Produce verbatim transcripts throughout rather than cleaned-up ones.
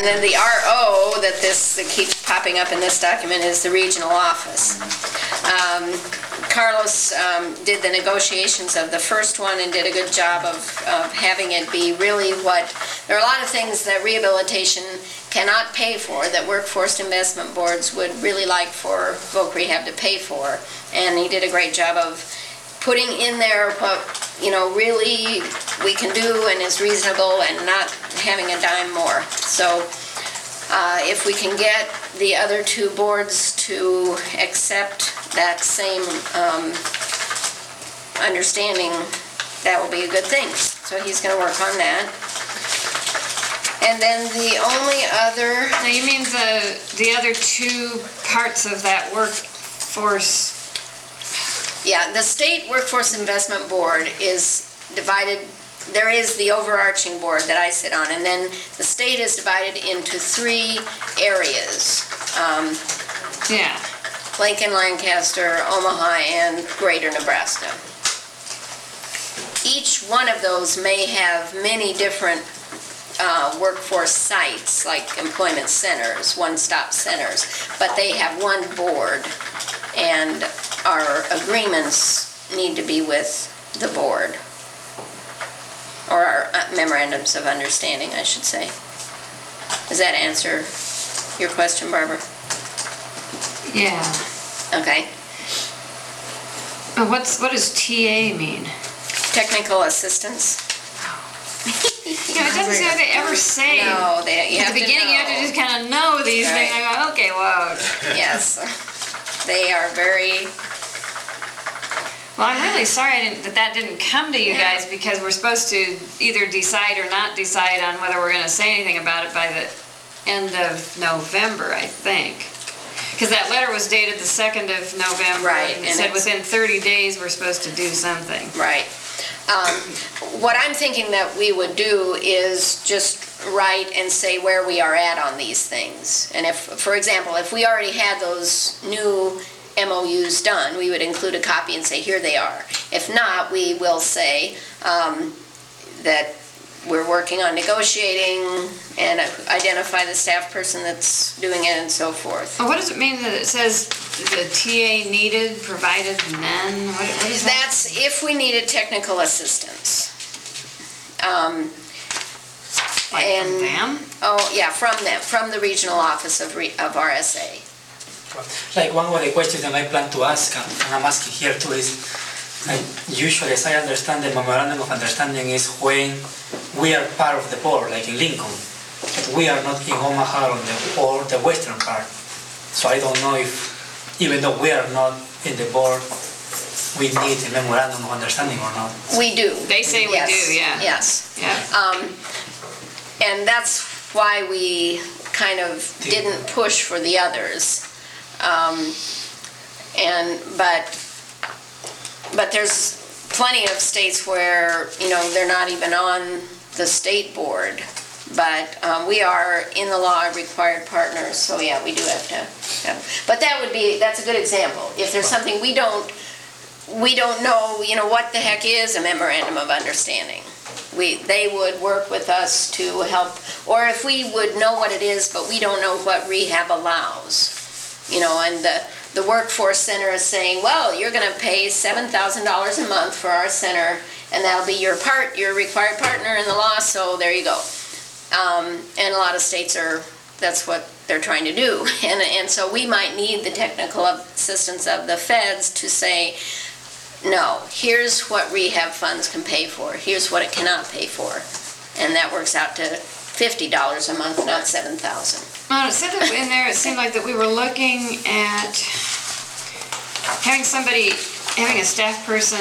then the R O that this that keeps popping up in this document is the regional office. Um, Carlos um, did the negotiations of the first one and did a good job of, of having it be really what, there are a lot of things that rehabilitation cannot pay for that workforce investment boards would really like for Voc Rehab to pay for. And he did a great job of putting in there what, you know, really we can do and is reasonable and not having a dime more. So uh, if we can get the other two boards to accept that same um, understanding, that will be a good thing. So he's going to work on that. And then the only other... Now you mean the, the other two parts of that workforce? Yeah, the State Workforce Investment Board is divided, there is the overarching board that I sit on, and then the state is divided into three areas. Um, yeah. Lincoln, Lancaster, Omaha, and Greater Nebraska. Each one of those may have many different uh, workforce sites, like employment centers, one-stop centers, but they have one board, and our agreements need to be with the board, or our memorandums of understanding, I should say. Does that answer your question, Barbara? Yeah. Okay. Uh, what's what does T A mean? Technical assistance. Yeah, it doesn't say they ever say. No, they, you At have the beginning, to you have to just kind of know these right. things. I go, okay, whoa. Yes, they are very. Well, I'm really sorry I didn't, that that didn't come to you Yeah. guys, because we're supposed to either decide or not decide on whether we're going to say anything about it by the end of November, I think. Because that letter was dated the second of November, Right, and it and said it's- within thirty days we're supposed to do something. Right. Um, what I'm thinking that we would do is just write and say where we are at on these things. And if, for example, if we already had those new M O Us done, we would include a copy and say, here they are. If not, we will say um, that we're working on negotiating and identify the staff person that's doing it and so forth. Well, what does it mean that it says the T A needed, provided none? What, what is that? That's if we needed technical assistance. Um, Like and, from them? Oh, yeah, from them, from the regional office of, re, of R S A. Like one of the questions that I plan to ask, and I'm asking here too, is like, usually, as I understand, the memorandum of understanding is when we are part of the board, like in Lincoln, but we are not in Omaha or the, or the western part. So I don't know if, even though we are not in the board, we need a memorandum of understanding or not. We do. They say we Yes. do, yeah. Yes. Yeah. Um, and that's why we kind of didn't push for the others. Um, and, but, but there's plenty of states where, you know, they're not even on the state board. But um, we are, in the law, required partners, so yeah, we do have to. Yeah. But that would be, that's a good example. If there's something we don't, we don't know, you know, what the heck is a memorandum of understanding? We, they would work with us to help, or if we would know what it is, but we don't know what rehab allows. You know, and the, the workforce center is saying, well, you're going to pay seven thousand dollars a month for our center, and that'll be your part, your required partner in the law, so there you go. Um, and a lot of states are, that's what they're trying to do. And, and so we might need the technical assistance of the feds to say, no, here's what rehab funds can pay for, here's what it cannot pay for. And that works out to fifty dollars a month, not seven thousand dollars. Well, it said that in there, it seemed like that we were looking at having somebody, having a staff person.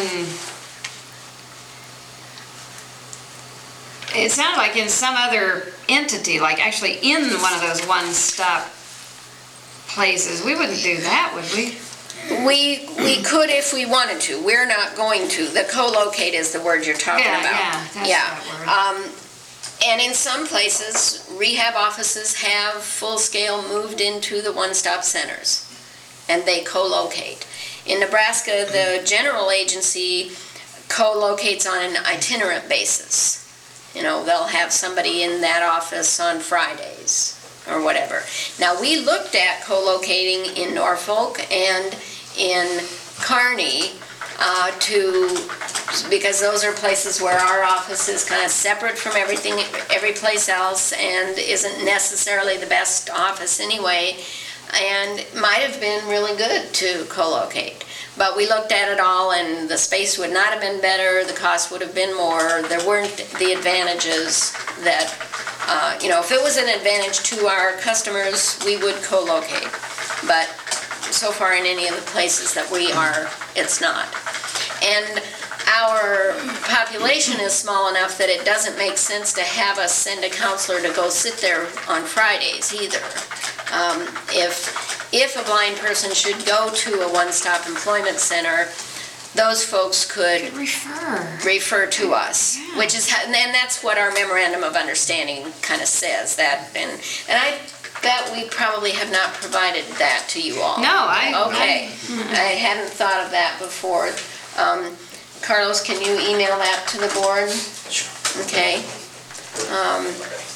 It sounded like in some other entity, like actually in one of those one-stop places. We wouldn't do that, would we? We we could if we wanted to. We're not going to. The co-locate is the word you're talking Yeah, about. yeah, that's yeah. that word. Um, and in some places, rehab offices have full-scale moved into the one-stop centers, and they co-locate. In Nebraska, the general agency co-locates on an itinerant basis. You know, they'll have somebody in that office on Fridays, or whatever. Now, we looked at co-locating in Norfolk and in Kearney uh, to, because those are places where our office is kind of separate from everything, every place else, and isn't necessarily the best office anyway, and might have been really good to co-locate. But we looked at it all, and the space would not have been better, the cost would have been more, there weren't the advantages that, uh, you know, if it was an advantage to our customers, we would co-locate. But so far in any of the places that we are, it's not. And our population is small enough that it doesn't make sense to have us send a counselor to go sit there on Fridays either. Um, if, if a blind person should go to a one-stop employment center, those folks could Could refer. refer to us, Yeah. which is, and that's what our memorandum of understanding kind of says, that, and, and I bet we probably have not provided that to you all. No, I. Okay, I hadn't thought of that before. Um, Carlos, can you email that to the board? Sure. Okay. Um,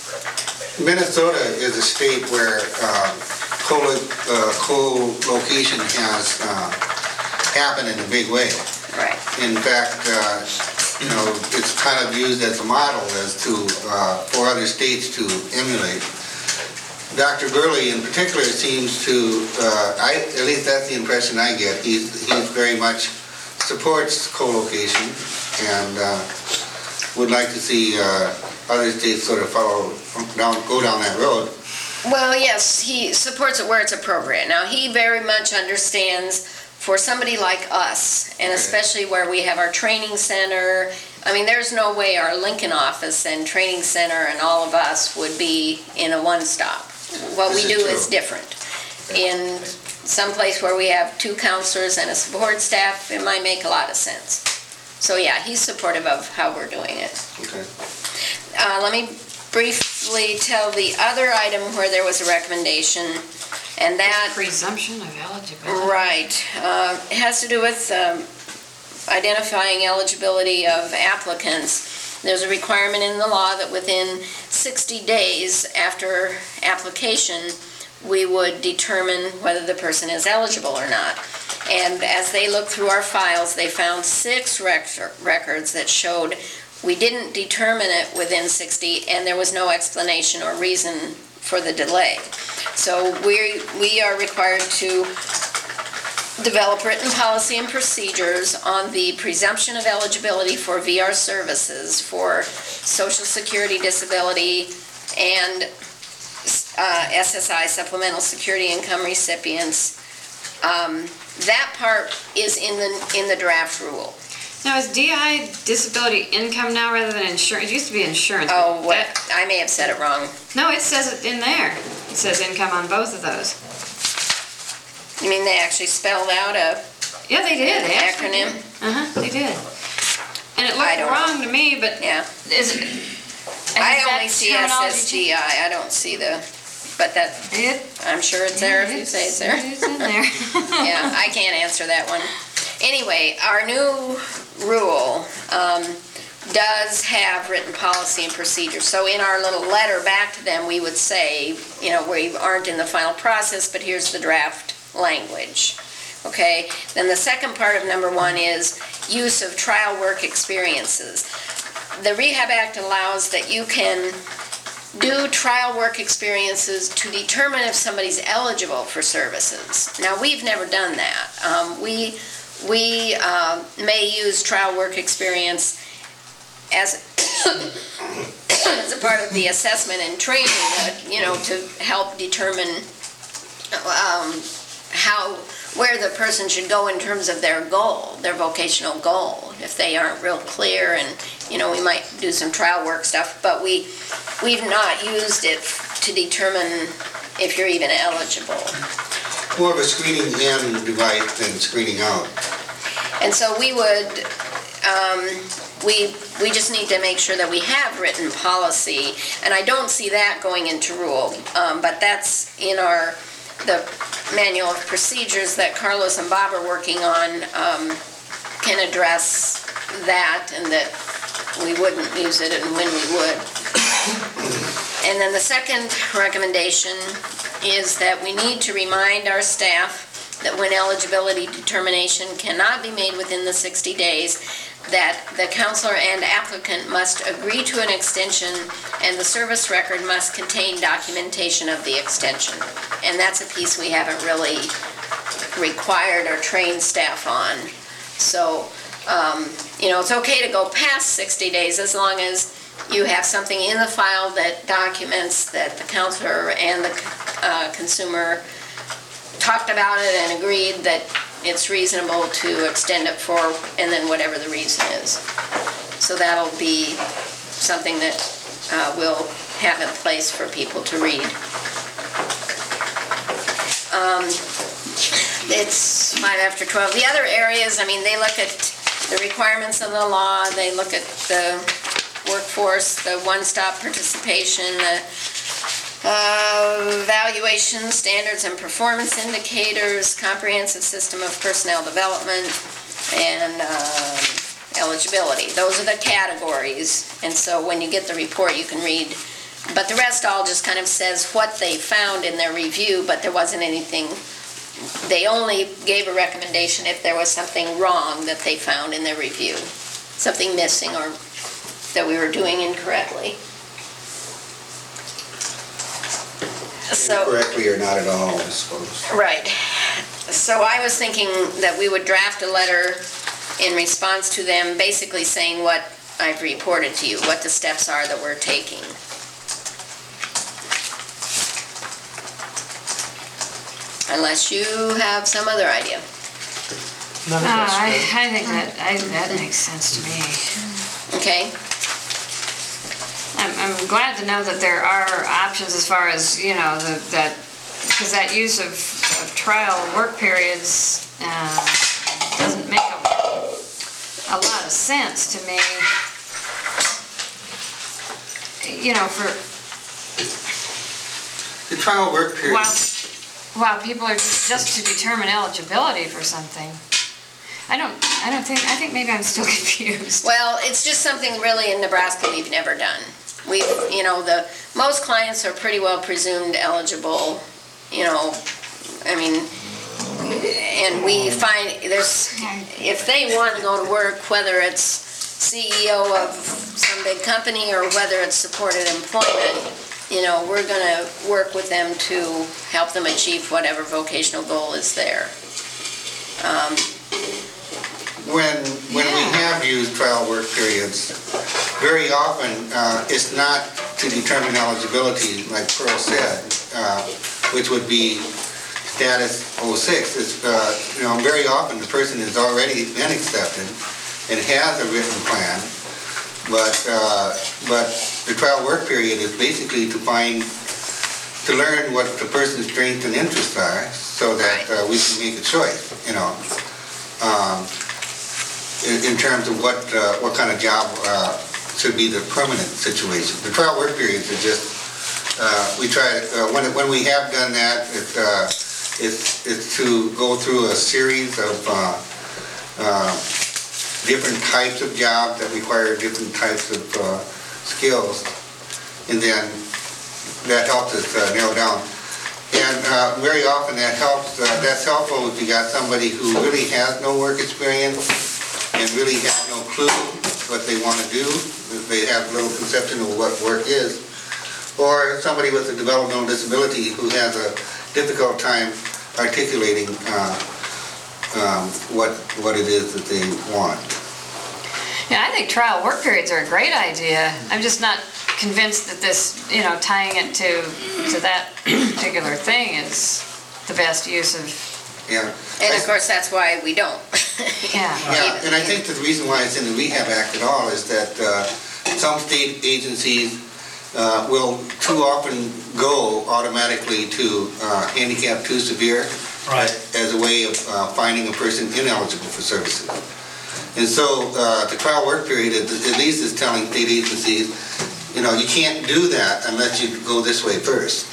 Minnesota is a state where uh, co- uh, co-location has uh, happened in a big way. Right. In fact, uh, you know, it's kind of used as a model as to, uh, for other states to emulate. Doctor Gurley in particular seems to, uh, I, at least that's the impression I get, he's, he's very much supports co-location and uh, would like to see uh, other states sort of follow, down, go down that road. Well, yes, he supports it where it's appropriate. Now, he very much understands for somebody like us, and especially where we have our training center, I mean, there's no way our Lincoln office and training center and all of us would be in a one-stop. What we This is do true. is different. In some place where we have two counselors and a support staff, it might make a lot of sense. So, yeah, he's supportive of how we're doing it. Okay. Uh, let me briefly tell the other item where there was a recommendation, and that, Presumption of eligibility. right, uh, it has to do with um, identifying eligibility of applicants. There's a requirement in the law that within sixty days after application, we would determine whether the person is eligible or not. And as they looked through our files, they found six rec- records that showed we didn't determine it within sixty, and there was no explanation or reason for the delay. So we, we are required to develop written policy and procedures on the presumption of eligibility for V R services for Social Security, disability, and uh, S S I, supplemental security income recipients. Um, That part is in the, in the draft rule. Now, is D I disability income now rather than insurance? It used to be insurance. but Oh, what, that- I may have said it wrong. No, it says it in there. It says income on both of those. You mean they actually spelled out a Yeah, they did. They an actually acronym? did. Uh-huh, they did. And it I looked don't wrong to me, but Yeah. is it? I has that only see terminology S S D I, I don't see the, but that, changed? It- I'm sure it's there if you say it's there. It's in there. Yeah, I can't answer that one. Anyway, our new rule um, does have written policy and procedures. So in our little letter back to them, we would say, you know, we aren't in the final process, but here's the draft language. Okay? Then the second part of number one is use of trial work experiences. The Rehab Act allows that you can do trial work experiences to determine if somebody's eligible for services. Now, we've never done that. Um, we we uh, may use trial work experience as as a part of the assessment and training, uh, you know, to help determine um, how where the person should go in terms of their goal, their vocational goal. If they aren't real clear, and you know, we might do some trial work stuff, but we we've not used it to determine if you're even eligible. More of a screening in device than screening out. And so we would, um, we, we just need to make sure that we have written policy, and I don't see that going into rule, um, but that's in our, the manual of procedures that Carlos and Bob are working on, um, can address that, and that we wouldn't use it and when we would. And then the second recommendation is that we need to remind our staff that when eligibility determination cannot be made within the sixty days, that the counselor and applicant must agree to an extension, and the service record must contain documentation of the extension. And that's a piece we haven't really required or trained staff on. So, um, you know, it's okay to go past sixty days as long as you have something in the file that documents that the counselor and the uh, consumer talked about it and agreed that it's reasonable to extend it for, and then whatever the reason is. So that'll be something that uh, we'll have in place for people to read. Um, It's five after twelve. The other areas, I mean, they look at the requirements of the law, they look at the workforce, the one-stop participation, the uh, evaluation standards and performance indicators, comprehensive system of personnel development, and um, eligibility. Those are the categories. And so when you get the report, you can read. But the rest all just kind of says what they found in their review, but there wasn't anything. They only gave a recommendation if there was something wrong that they found in their review, something missing or that we were doing incorrectly. So, Incorrectly or not at all, I suppose. right. So I was thinking that we would draft a letter in response to them, basically saying what I've reported to you, what the steps are that we're taking. Unless you have some other idea. No, no, Uh, that's I, good. I think that, I, that makes sense to me. Okay? I'm, I'm glad to know that there are options as far as, you know, the, that, because that use of, of trial work periods uh, doesn't make a, a lot of sense to me. You know, for, The trial work period. while, while people are just to determine eligibility for something. I don't, I don't think, I think maybe I'm still confused. Well, it's just something really in Nebraska we've never done. We've, you know, the, most clients are pretty well presumed eligible, you know, I mean, and we find there's, if they want to go to work, whether it's C E O of some big company or whether it's supported employment, you know, we're gonna work with them to help them achieve whatever vocational goal is there. Um, When, when we Yeah. have used trial work periods, very often, uh, it's not to determine eligibility, like Pearl said, uh, which would be status oh six. It's, uh, you know, very often the person has already been accepted and has a written plan, but, uh, but the trial work period is basically to find, to learn what the person's strengths and interests are, so that uh, we can make a choice, you know. Um, in, in terms of what, uh, what kind of job, uh, should be the permanent situation. The trial work periods are just, uh, we try, uh, when, when we have done that, it, uh, it's, it's to go through a series of, uh, uh, different types of jobs that require different types of, uh, skills. And then that helps us uh, narrow down. And, uh, very often that helps, uh, that's helpful if you got somebody who really has no work experience and really have no clue what they want to do. They have little conception of what work is. Or somebody with a developmental disability who has a difficult time articulating uh, um, what, what it is that they want. Yeah, I think trial work periods are a great idea. I'm just not convinced that this, you know, tying it to, to that particular thing is the best use of, Yeah. And of course, that's why we don't. yeah. Yeah, and I think the reason why it's in the Rehab Act at all is that uh, some state agencies uh, will too often go automatically to uh, handicap too severe Right. as a way of uh, finding a person ineligible for services. And so uh, the trial work period at at least is telling state agencies, you know, you can't do that unless you go this way first.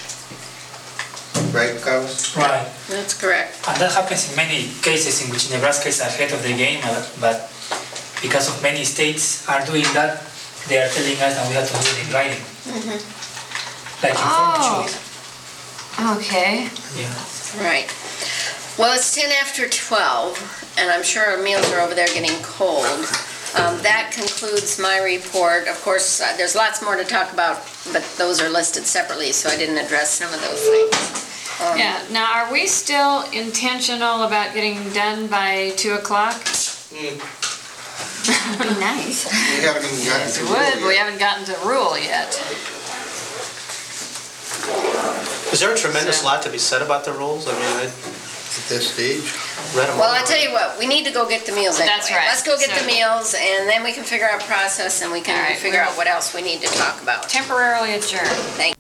Right, Carlos? Right. That's correct. And that happens in many cases in which Nebraska is ahead of the game, uh, but because of many states are doing that, they are telling us that we have to do it in writing. like informed Oh. choice. Okay. Yeah. Right. Well, it's ten after twelve, and I'm sure our meals are over there getting cold. Um, That concludes my report. Of course, uh, there's lots more to talk about, but those are listed separately, so I didn't address some of those things. Um, Yeah, now are we still intentional about getting done by two o'clock? Be nice. We haven't even gotten to. It would, but we yet. haven't gotten to rule yet. Is there a tremendous lot to be said about the rules? I mean, I At this stage? read them Well, all. I tell you what, we need to go get the meals anyway. That's right. Let's go get So- the meals, and then we can figure out process, and we All can right, figure we'll- out what else we need to talk about. Temporarily adjourned. Thank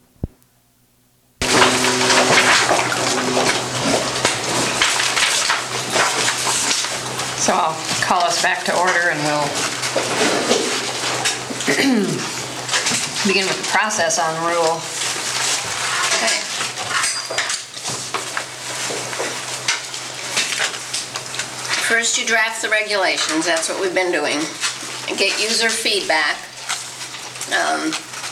So I'll call us back to order and we'll begin with the process on rule. Okay. First, you draft the regulations, that's what we've been doing, and get user feedback. Um,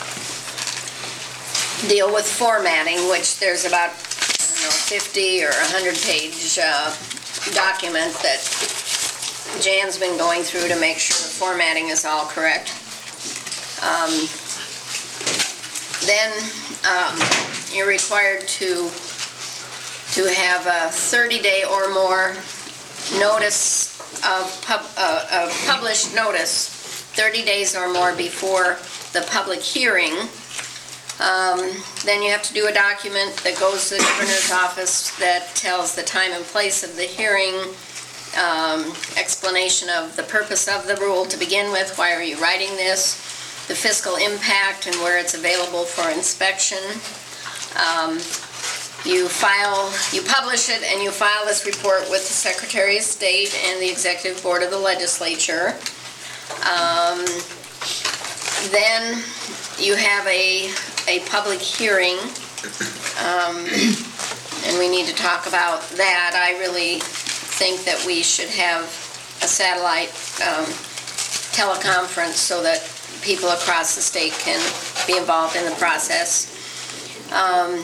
Deal with formatting, which there's about, I don't know, fifty or one hundred page uh, document that Jan's been going through to make sure the formatting is all correct. Um, Then, um, you're required to, to have a thirty day or more notice of pub, uh, of published notice, thirty days or more before the public hearing. Um, Then you have to do a document that goes to the governor's office that tells the time and place of the hearing, um, explanation of the purpose of the rule to begin with, why are you writing this, the fiscal impact and where it's available for inspection. Um, You file, you publish it and you file this report with the Secretary of State and the Executive Board of the Legislature. Um, Then you have a, a public hearing, um, and we need to talk about that. I really think that we should have a satellite um, teleconference so that people across the state can be involved in the process. Um,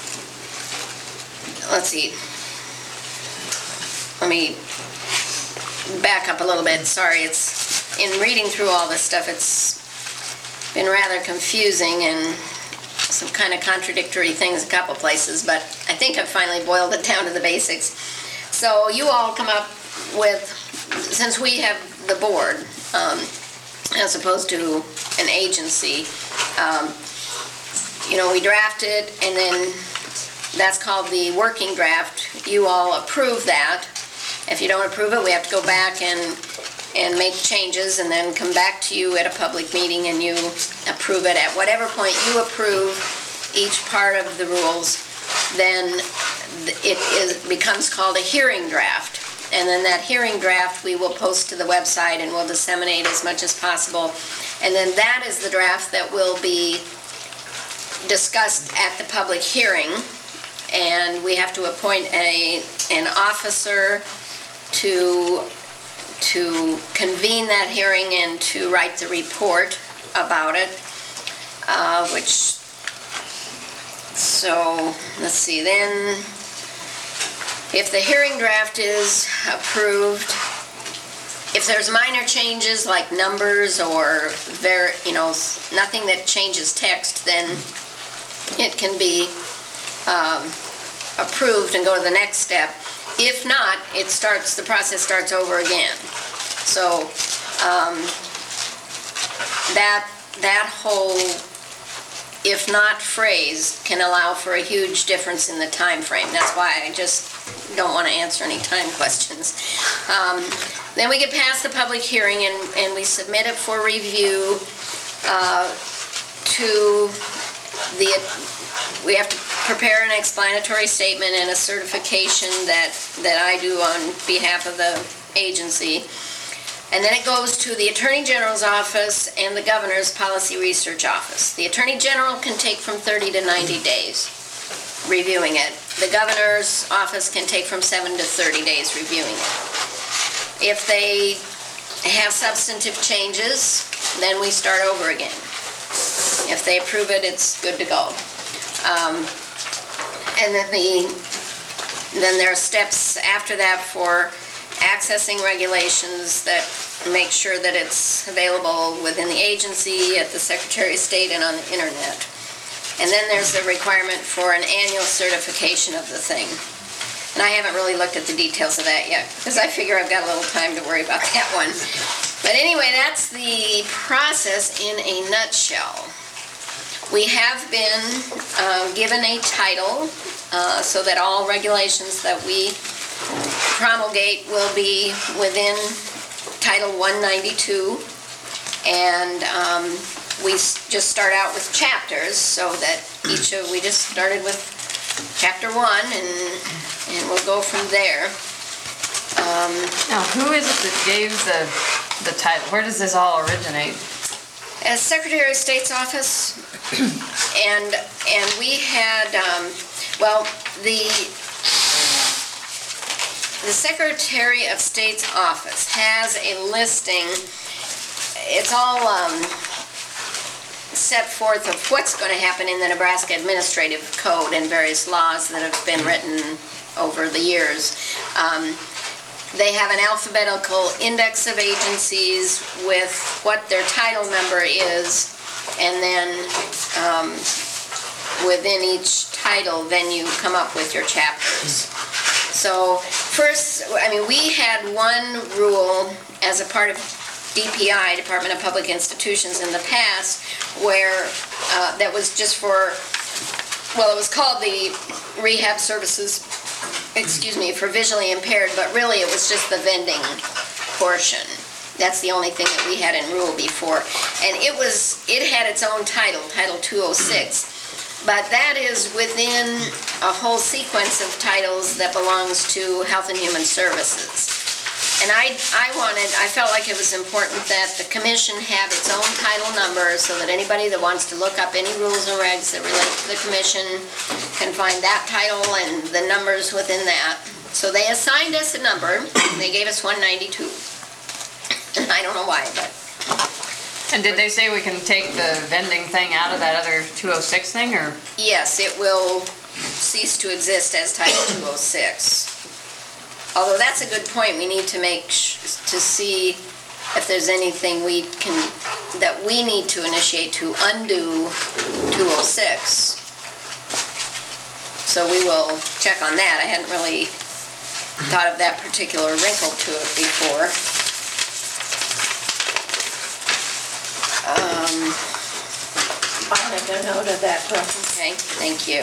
Let's see. Let me back up a little bit. Sorry, it's, in reading through all this stuff, it's been rather confusing and some kind of contradictory things a couple places, but I think I've finally boiled it down to the basics. So you all come up with, since we have the board, um, as opposed to an agency, um, you know, we draft it, and then that's called the working draft. You all approve that. If you don't approve it, we have to go back and, and make changes and then come back to you at a public meeting and you approve it. At whatever point you approve each part of the rules, then it is, becomes called a hearing draft. And then that hearing draft, we will post to the website and we'll disseminate as much as possible. And then that is the draft that will be discussed at the public hearing. And we have to appoint a, an officer to, to convene that hearing and to write the report about it, uh, which, so, let's see, then, if the hearing draft is approved, if there's minor changes like numbers or ver, you know, nothing that changes text, then it can be um, approved and go to the next step. If not, it starts, the process starts over again. So um, that, that whole if not phrase can allow for a huge difference in the time frame. That's why I just don't want to answer any time questions. Um, Then we get past the public hearing and, and we submit it for review uh, to the, we have to prepare an explanatory statement and a certification that, that I do on behalf of the agency. And then it goes to the Attorney General's office and the Governor's Policy Research Office. The Attorney General can take from thirty to ninety days reviewing it. The Governor's office can take from seven to thirty days reviewing it. If they have substantive changes, then we start over again. If they approve it, it's good to go. Um, And then the, then there are steps after that for accessing regulations that make sure that it's available within the agency, at the Secretary of State, and on the internet. And then there's the requirement for an annual certification of the thing. And I haven't really looked at the details of that yet, because I figure I've got a little time to worry about that one. But anyway, that's the process in a nutshell. We have been uh, given a title uh, so that all regulations that we promulgate will be within Title one ninety-two. And um, we s- just start out with chapters, so that each of, we just started with chapter one, and, and we'll go from there. Now, who is it that gave the, the title? Where does this all originate? As Secretary of State's office, and, and we had, um, well, the, the Secretary of State's office has a listing, it's all um, set forth of what's going to happen in the Nebraska Administrative Code and various laws that have been written over the years. Um, They have an alphabetical index of agencies with what their title number is, and then um, within each title, then you come up with your chapters. So first, I mean, we had one rule as a part of D P I, Department of Public Institutions, in the past, where uh, that was just for, well, it was called the Rehab Services, excuse me, for visually impaired, but really it was just the vending portion. That's the only thing that we had in rule before. And it was, it had its own title, Title two oh six. But that is within a whole sequence of titles that belongs to Health and Human Services. And I, I wanted, I felt like it was important that the commission have its own title number, so that anybody that wants to look up any rules and regs that relate to the commission can find that title and the numbers within that. So they assigned us a number, they gave us one ninety-two. And I don't know why, but And did they say we can take the vending thing out of that other two oh six thing, or? yes, it will cease to exist as Title two oh six. Although that's a good point, we need to make, sh- to see if there's anything we can, that we need to initiate to undo two oh six. So we will check on that. I hadn't really thought of that particular wrinkle to it before. Um, I'll make a note of that, Brooke. Okay, thank you.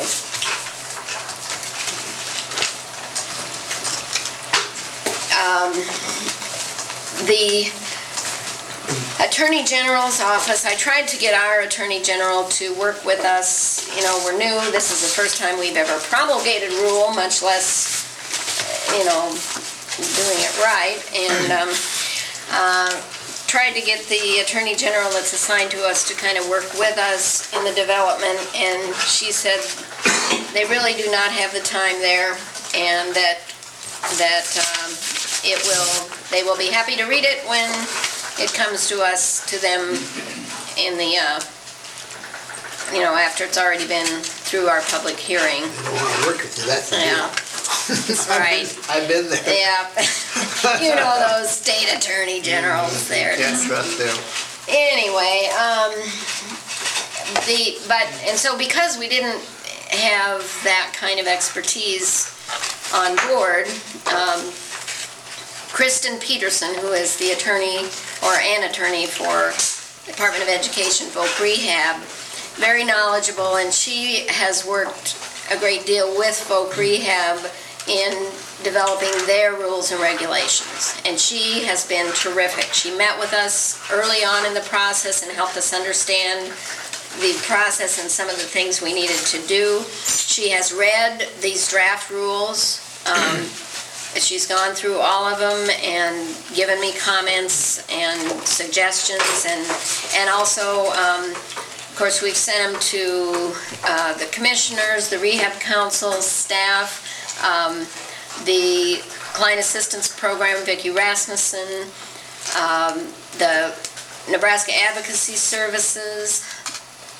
Um, The Attorney General's office, I tried to get our Attorney General to work with us. You know, we're new, this is the first time we've ever promulgated rule, much less, you know, doing it right. And um, uh, tried to get the Attorney General that's assigned to us to kind of work with us in the development, and she said they really do not have the time there, and that, that um, it will, they will be happy to read it when it comes to us, to them in the, uh, you know, after it's already been through our public hearing. I don't want to work with you, that's the deal. Yeah, that's right. I've been there. Yeah, you know those state attorney generals there. Can't trust them. Anyway, um, the, but, and so because we didn't have that kind of expertise on board, um, Kristen Peterson, who is the attorney, or an attorney for Department of Education, Voc Rehab, very knowledgeable, and she has worked a great deal with Voc Rehab in developing their rules and regulations. And she has been terrific. She met with us early on in the process and helped us understand the process and some of the things we needed to do. She has read these draft rules. Um, she's gone through all of them and given me comments and suggestions, and, and also, um, of course, we've sent them to uh, the commissioners, the rehab council, staff, um, the client assistance program, Vicki Rasmussen, um, the Nebraska Advocacy Services,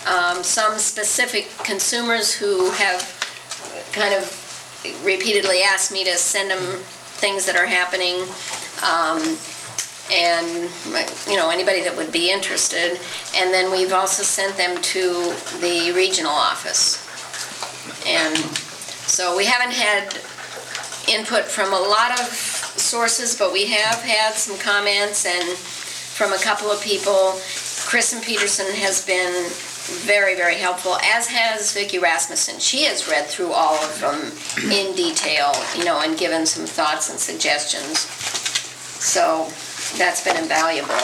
um, some specific consumers who have kind of repeatedly asked me to send them things that are happening, um, and, you know, anybody that would be interested. And then we've also sent them to the regional office. And so we haven't had input from a lot of sources, but we have had some comments and from a couple of people. Kristen Peterson has been very, very helpful, as has Vicki Rasmussen. She has read through all of them in detail, you know, and given some thoughts and suggestions. So that's been invaluable.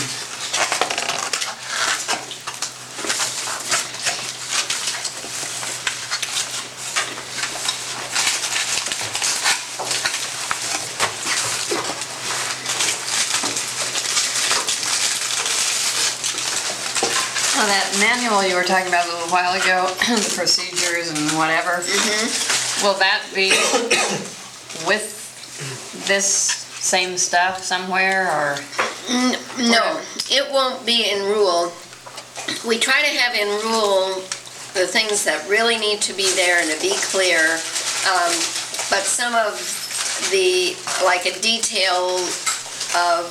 Well, that manual you were talking about a little while ago, the procedures and whatever, will that be with this same stuff somewhere, or? No, it won't be in rule. We try to have in rule the things that really need to be there and to be clear, um, but some of the, like a detail of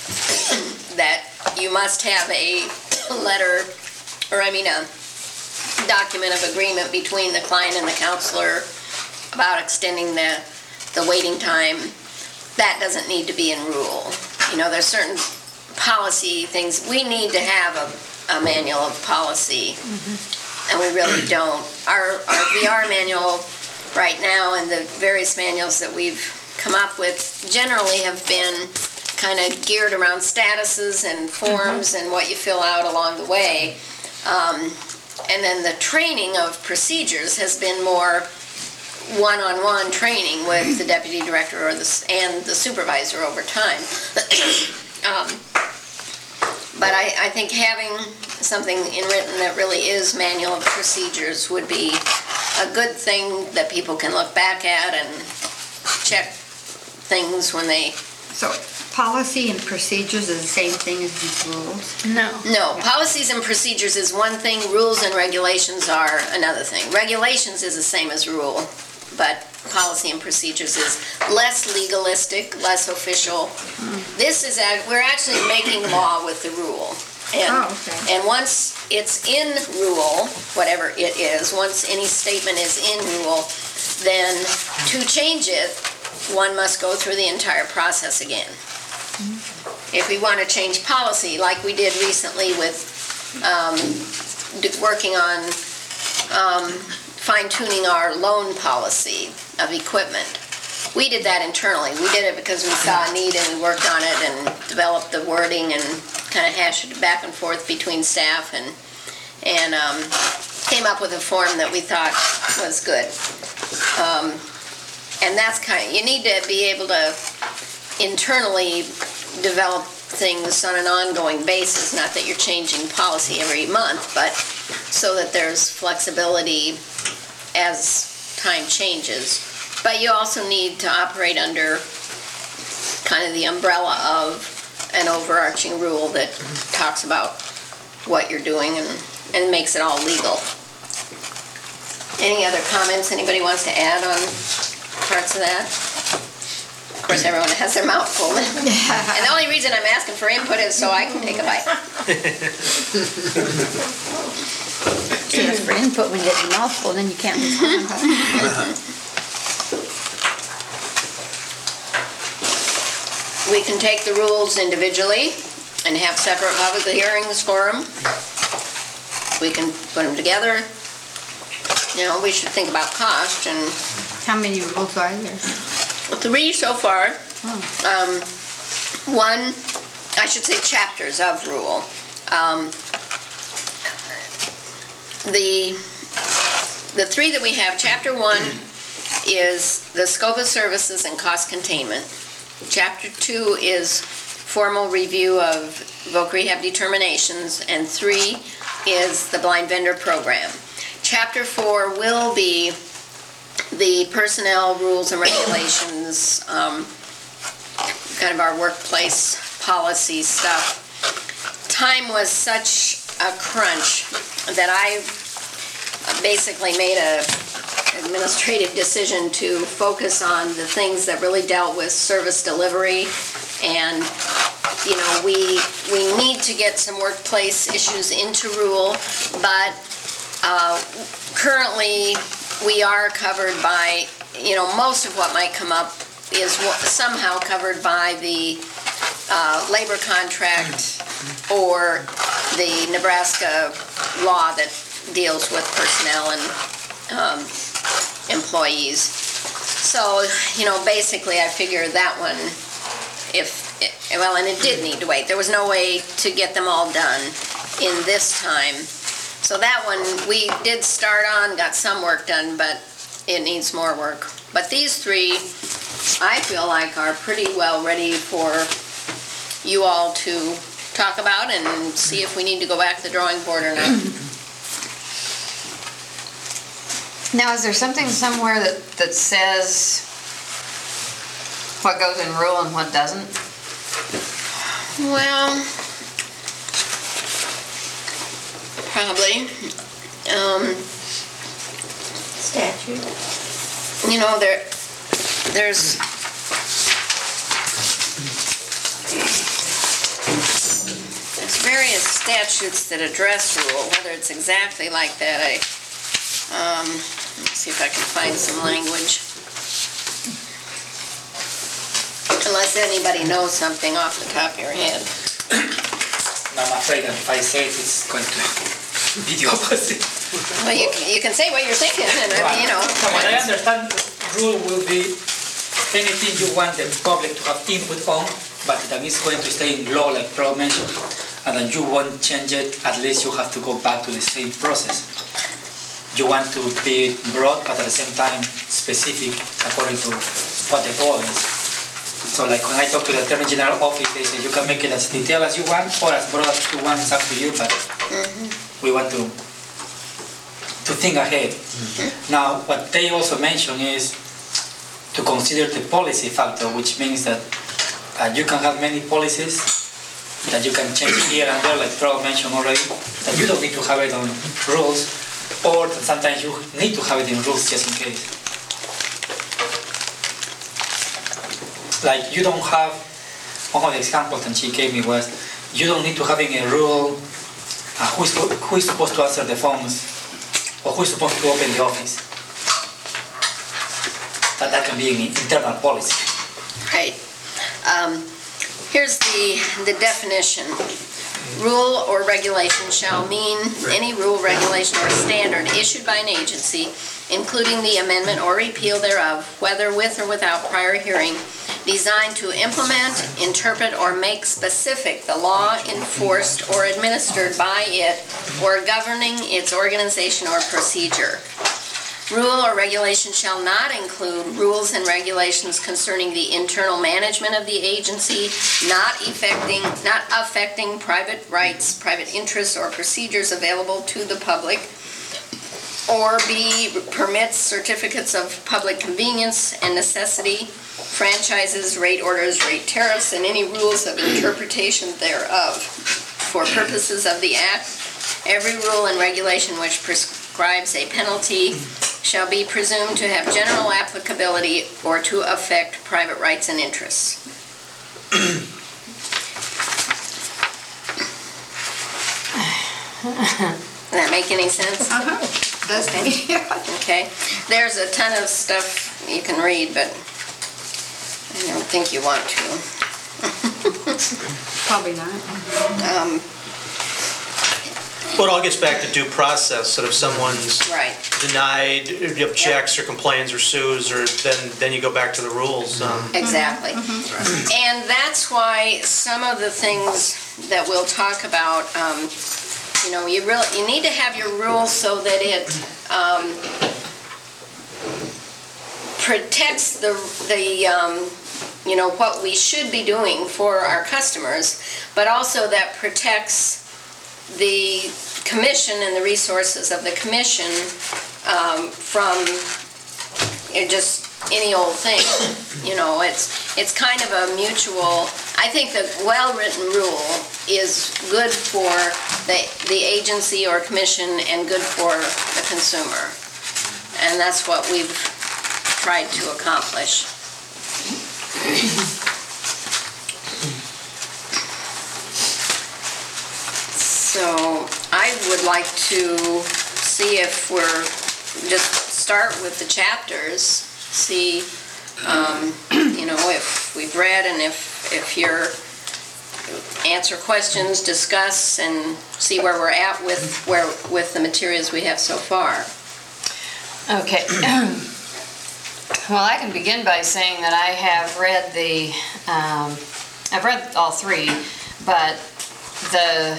that you must have a letter, or I mean a document of agreement between the client and the counselor about extending the, the waiting time. That doesn't need to be in rule. You know, there's certain policy things. We need to have a, a manual of policy, and we really don't. Our, our V R manual right now and the various manuals that we've come up with generally have been kind of geared around statuses and forms and what you fill out along the way. Um, and then the training of procedures has been more one-on-one training with the deputy director or the, and the supervisor over time. um, but I, I think having something in written that really is manual of procedures would be a good thing that people can look back at and check things when they... So policy and procedures are the same thing as these rules? No. No, policies and procedures is one thing, rules and regulations are another thing. Regulations is the same as rule, but policy and procedures is less legalistic, less official. This is, act- we're actually making law with the rule. And, Oh, okay. and once it's in rule, whatever it is, once any statement is in rule, then to change it, one must go through the entire process again. If we want to change policy, like we did recently with um, d- working on um, fine-tuning our loan policy of equipment, we did that internally. We did it because we saw a need and we worked on it and developed the wording and kind of hashed it back and forth between staff and and um, came up with a form that we thought was good. Um, and that's kind of, you need to be able to internally develop things on an ongoing basis, not that you're changing policy every month, but so that there's flexibility as time changes. But you also need to operate under kind of the umbrella of an overarching rule that talks about what you're doing and, and makes it all legal. Any other comments anybody wants to add on parts of that? Of course, everyone has their mouth full. And the only reason I'm asking for input is so I can take a bite. So that's for input when you get your mouth full, then you can't respond. We can take the rules individually and have separate public hearings for them. We can put them together. You know, we should think about cost and How many rules are there? three so far. Um, one, I should say chapters of rule. Um, the, the three that we have, chapter one is the scope of services and cost containment. Chapter two is formal review of voc rehab determinations, and three is the blind vendor program. Chapter four will be the personnel rules and regulations, um, kind of our workplace policy stuff. Time was such a crunch that I basically made a administrative decision to focus on the things that really dealt with service delivery. And, you know, we, we need to get some workplace issues into rule, but uh, currently we are covered by, you know, most of what might come up is wa- somehow covered by the uh, labor contract or the Nebraska law that deals with personnel and um, employees. So, you know, basically I figure that one, if, well, and it did need to wait. There was no way to get them all done in this time. So that one, we did start on, got some work done, but it needs more work. But these three, I feel like are pretty well ready for you all to talk about and see if we need to go back to the drawing board or not. Now, is there something somewhere that, that says what goes in rule and what doesn't? Well, probably. Um, Statute. you know, there, there's, there's various statutes that address rule, whether it's exactly like that, I, um, let's see if I can find some language. Unless anybody knows something off the top of your head. I'm afraid that if I say it, it's going to be the opposite. Well, you, can- you can say what you're thinking, and, I mean, you know. From what I understand, rule will be anything you want the public to have input on, but that is going to stay in law, like Pearl mentioned, and then you won't change it, at least you have to go back to the same process. You want to be broad, but at the same time specific according to what the goal is. So like when I talk to the Attorney General office, they say you can make it as detailed as you want or as broad as you want, it's up to you, but we want to to think ahead. Now, what they also mention is to consider the policy factor, which means that uh, you can have many policies that you can change here and there, like Pearl mentioned already, that you don't need to have it on rules, or that sometimes you need to have it in rules just in case. Like you don't have, one of the examples that she gave me was, you don't need to having a rule, uh, who, is, who is supposed to answer the phones, or who is supposed to open the office. That, that can be an internal policy. Right. Um, Here's the, the definition. Rule or regulation shall mean any rule, regulation, or standard issued by an agency, including the amendment or repeal thereof, whether with or without prior hearing, designed to implement, interpret, or make specific the law enforced or administered by it, or governing its organization or procedure. Rule or regulation shall not include rules and regulations concerning the internal management of the agency, not affecting, not affecting private rights, private interests, or procedures available to the public, or B, permits certificates of public convenience and necessity, franchises, rate orders, rate tariffs, and any rules of interpretation thereof. For purposes of the Act, every rule and regulation which prescribes a penalty shall be presumed to have general applicability or to affect private rights and interests. Does that make any sense? Uh-huh. Does any? Okay. There's a ton of stuff you can read, but I don't think you want to. Probably not. Um, Well, it all gets back to due process, that if someone's Right. denied, objects or complains or sues, or then, then you go back to the rules. um, Exactly. And that's why some of the things that we'll talk about, um, you know, you really, you need to have your rules so that it um, protects the, the, um, you know, what we should be doing for our customers, but also that protects the commission and the resources of the commission um, from uh, just any old thing. You know, it's, it's kind of a mutual, I think the well-written rule is good for the, the agency or commission and good for the consumer. And that's what we've tried to accomplish. So I would like to see if we're, just start with the chapters, see, um, you know, if we've read and if, if you're, answer questions, discuss, and see where we're at with, where, with the materials we have so far. Okay. Well, I can begin by saying that I have read the, um, I've read all three, but the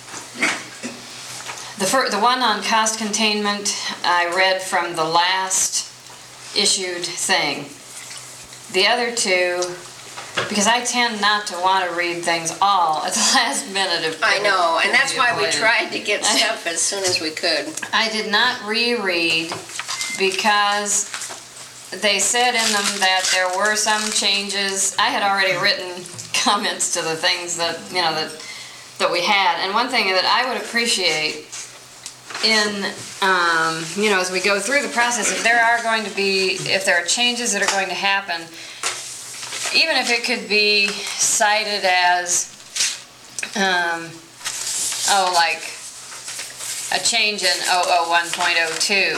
the fir- the one on cost containment I read from the last issued thing. The other two, because I tend not to want to read things all at the last minute of. I know, and that's why we avoided. tried to get stuff as soon as we could. I did not reread because they said in them that there were some changes. I had already written comments to the things that, you know, that that we had. And one thing that I would appreciate in, um, you know, as we go through the process, if there are going to be, if there are changes that are going to happen, even if it could be cited as, um, oh, like a change in oh oh one point oh two,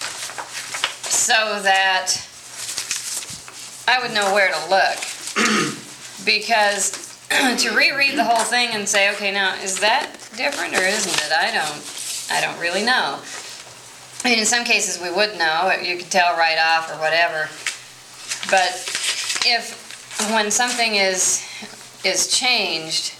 so that I would know where to look. Because to reread the whole thing and say, okay, now, is that different or isn't it? I don't, I don't really know. I mean, in some cases we would know, you could tell right off or whatever. But if, when something is, is changed,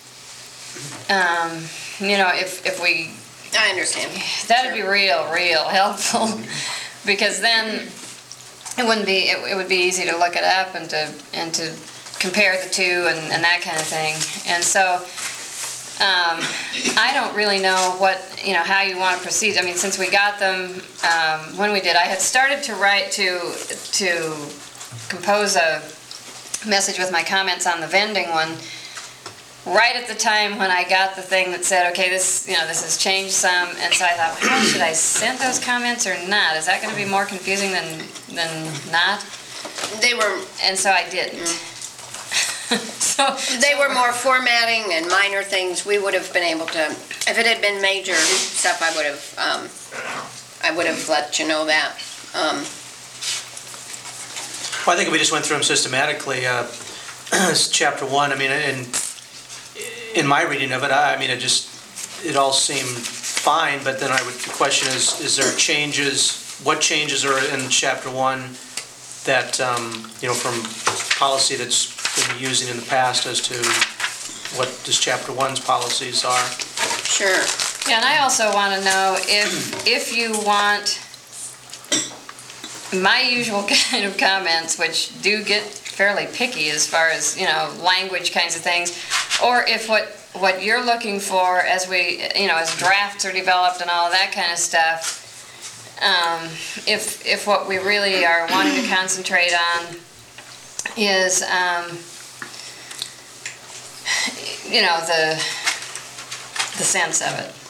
um, you know, if, if we, I understand. that'd be real, real helpful. Because then it wouldn't be, it, it would be easy to look it up and to, and to compare the two and, and that kind of thing. And so um, I don't really know what, you know, how you want to proceed. I mean, since we got them, um, when we did, I had started to write, to, to compose a message with my comments on the vending one, right at the time when I got the thing that said, okay, this, you know, this has changed some. And so I thought, well, should I send those comments or not? Is that going to be more confusing than, than not? They were, And so I didn't. So they were more formatting and minor things. We would have been able to, if it had been major stuff, I would have, um, I would have let you know that. Um, Well, I think if we just went through them systematically, uh, chapter one, I mean, in, in my reading of it, I I mean, it just, it all seemed fine, but then I would, the question is, is there changes, what changes are in chapter one that, um, you know, from policy that's been using in the past as to what does chapter one's policies are? Sure. Yeah, and I also want to know if, if you want my usual kind of comments, which do get fairly picky as far as, you know, language kinds of things, or if what, what you're looking for as we, you know, as drafts are developed and all of that kind of stuff, um, if, if what we really are wanting to concentrate on is, um, you know, the, the sense of it.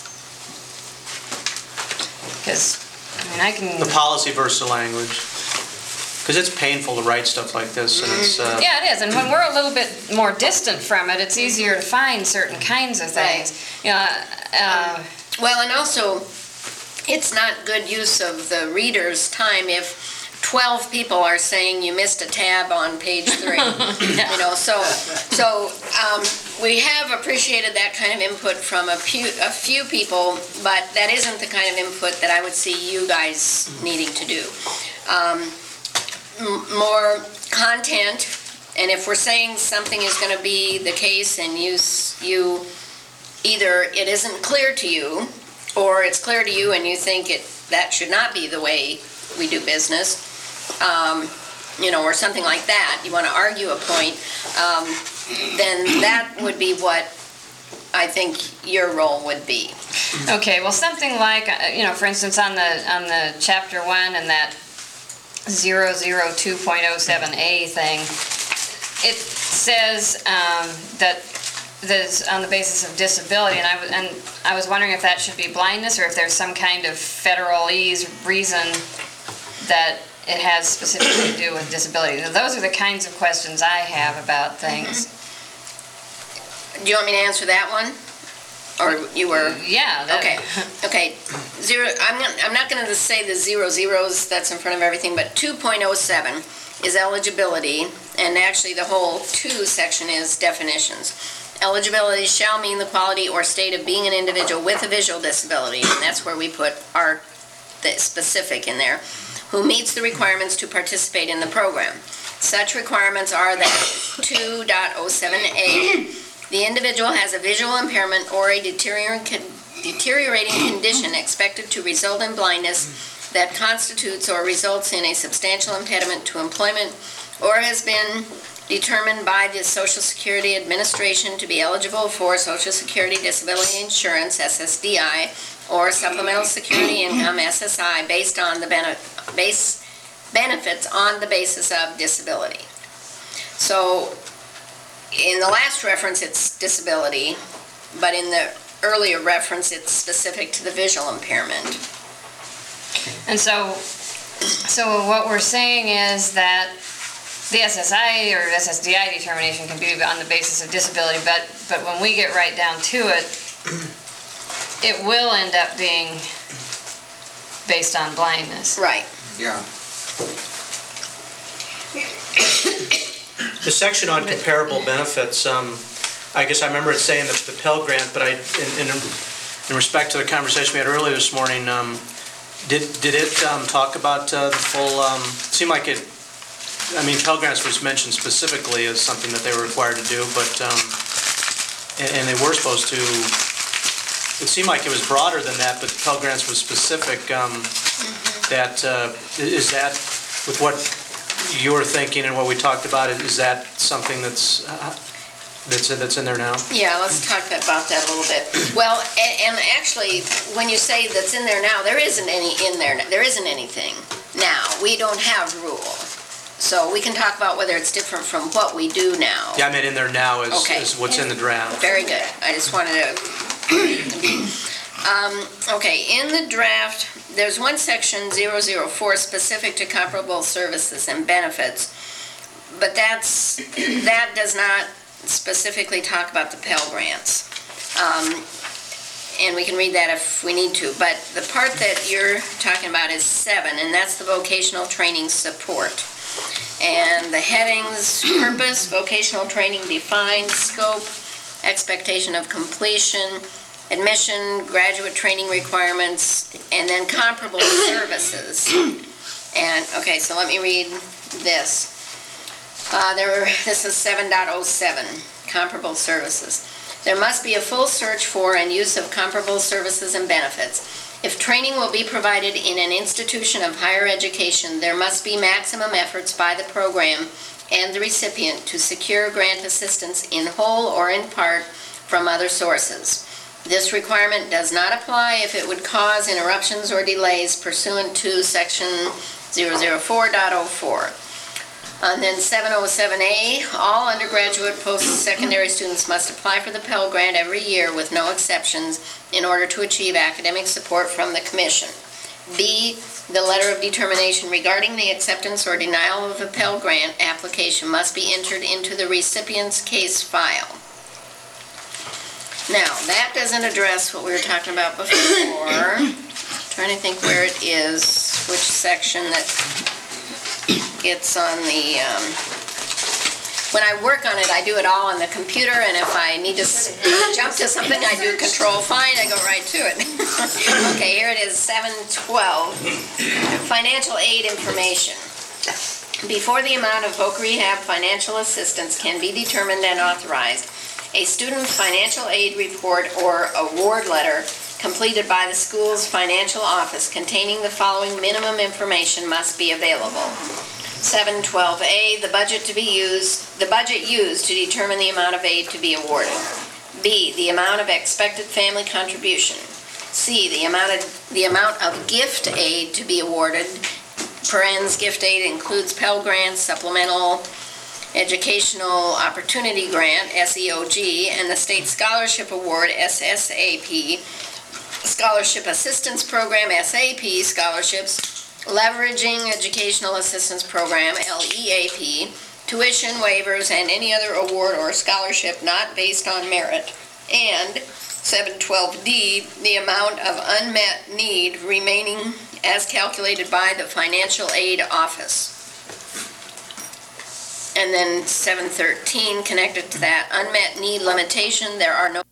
Because, I mean, I can... The policy versus the language. Because it's painful to write stuff like this, and it's... Uh, Yeah, it is, and when we're a little bit more distant from it, it's easier to find certain kinds of things. You know, uh, Well, and also, it's not good use of the reader's time if twelve people are saying you missed a tab on page three. You know, so, so um, we have appreciated that kind of input from a few, a few people, but that isn't the kind of input that I would see you guys needing to do. Um, m- more content, and if we're saying something is going to be the case and you, s- you, either it isn't clear to you, or it's clear to you and you think it, that should not be the way we do business, um, you know, or something like that, you want to argue a point, um, then that would be what I think your role would be. okay, well, something like, uh, you know, for instance, on the, on the chapter one and that zero zero two point oh seven A thing, it says um, that that's on the basis of disability, and I was, and I was wondering if that should be blindness, or if there's some kind of federalese reason that it has specifically to do with disability. Those are the kinds of questions I have about things. Do you want me to answer that one? Or you were? Yeah. that- Okay, okay. Zero, I'm, not- I'm not gonna just say the zero zeros that's in front of everything, but two point oh seven is eligibility, and actually the whole two section is definitions. Eligibility shall mean the quality or state of being an individual with a visual disability, and that's where we put our, the specific in there, who meets the requirements to participate in the program. Such requirements are that two point oh seven A, the individual has a visual impairment or a deteriorating deteriorating condition expected to result in blindness that constitutes or results in a substantial impediment to employment, or has been determined by the Social Security Administration to be eligible for Social Security Disability Insurance, S S D I, or Supplemental Security Income, S S I, based on the bene- base benefits on the basis of disability. So, in the last reference, it's disability, but in the earlier reference, it's specific to the visual impairment. And so, so what we're saying is that the S S I or S S D I determination can be on the basis of disability, but, but when we get right down to it, it will end up being based on blindness. Right. Yeah. The section on comparable benefits, um, I guess I remember it saying that the Pell Grant, but I, in, in, in respect to the conversation we had earlier this morning, um, did, did it, um, talk about, uh, the full, um, it seemed like it, I mean, Pell Grants was mentioned specifically as something that they were required to do, but, um, and, and they were supposed to, it seemed like it was broader than that, but Pell Grants was specific, um, that, uh, is that, with what you were thinking and what we talked about, is that something that's, uh, that's, that's in there now? Yeah, let's talk about that a little bit. Well, and, and actually, when you say that's in there now, there isn't any in there, there isn't anything now. We don't have rule. So we can talk about whether it's different from what we do now. Yeah, I meant in there now is, Okay. is what's in the draft. Very good. I just wanted to... Um, okay, in the draft, there's one section, zero zero four, specific to comparable services and benefits, but that's, that does not specifically talk about the Pell Grants. Um, and we can read that if we need to, but the part that you're talking about is seven, and that's the vocational training support. And the headings, purpose, vocational training defined, scope, expectation of completion, admission, graduate training requirements, and then comparable services. And, okay, so let me read this. Uh, there, this is seven point oh seven, comparable services. There must be a full search for and use of comparable services and benefits. If training will be provided in an institution of higher education, there must be maximum efforts by the program and the recipient to secure grant assistance in whole or in part from other sources. This requirement does not apply if it would cause interruptions or delays pursuant to section zero zero four point oh four. And then seven oh seven A, all undergraduate post-secondary students must apply for the Pell Grant every year with no exceptions in order to achieve academic support from the Commission. B, the letter of determination regarding the acceptance or denial of a Pell Grant application must be entered into the recipient's case file. Now, that doesn't address what we were talking about before. Trying to think where it is, which section that gets on the, um, when I work on it, I do it all on the computer, and if I need to s- jump to something, I do control find, I go right to it. Okay, here it is, seven twelve, financial aid information. Before the amount of Voc Rehab financial assistance can be determined and authorized, a student's financial aid report or award letter completed by the school's financial office containing the following minimum information must be available. seven twelve A, the budget to be used, the budget used to determine the amount of aid to be awarded. B, the amount of expected family contribution. C, the amount of, the amount of gift aid to be awarded. Parens gift aid includes Pell Grants, supplemental Educational Opportunity Grant, S E O G, and the State Scholarship Award, S S A P, Scholarship Assistance Program, S A P, scholarships, Leveraging Educational Assistance Program, L E A P, tuition waivers, and any other award or scholarship not based on merit, and seven twelve D, the amount of unmet need remaining as calculated by the Financial Aid Office. And then seven thirteen, connected to that, unmet need limitation, there are no